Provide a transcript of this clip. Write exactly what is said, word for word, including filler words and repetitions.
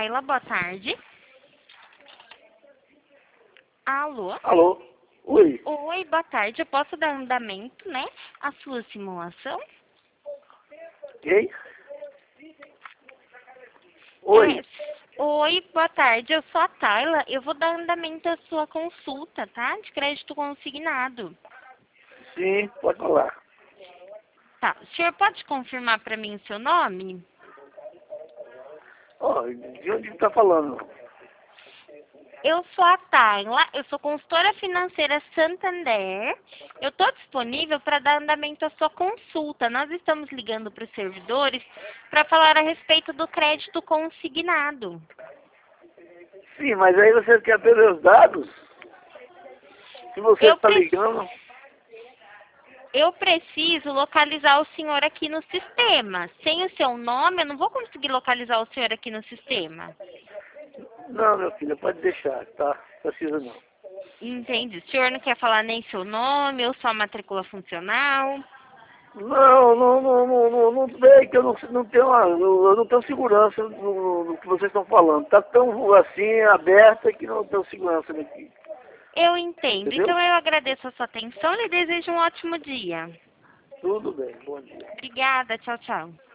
Tayla, boa tarde. Alô? Alô? Oi. Oi, boa tarde. Eu posso dar andamento, né, à sua simulação? Quem? Oi. É, oi, boa tarde. Eu sou a Tayla. Eu vou dar andamento à sua consulta, tá? De crédito consignado. Sim, pode falar. Tá. O senhor pode confirmar para mim o seu nome? Ó, de onde está falando? Eu sou a Tayla, eu sou consultora financeira Santander. Eu estou disponível para dar andamento à sua consulta. Nós estamos ligando para os servidores para falar a respeito do crédito consignado. Sim, mas aí você quer ter os dados? Se você Eu, está pre- ligando... eu preciso localizar o senhor aqui no sistema. Sem o seu nome, eu não vou conseguir localizar o senhor aqui no sistema. Não, meu filho, pode deixar, tá? Não precisa não. Entende? O senhor não quer falar nem seu nome ou sua matrícula funcional? Não, não, não, não, não, não sei que eu não, não tenho, uma- eu não tenho segurança no, no que vocês estão falando. Tá tão assim, aberta que não tenho segurança aqui. Eu entendo. Entendeu? Então eu agradeço a sua atenção e desejo um ótimo dia. Tudo bem, bom dia. Obrigada. Tchau, tchau.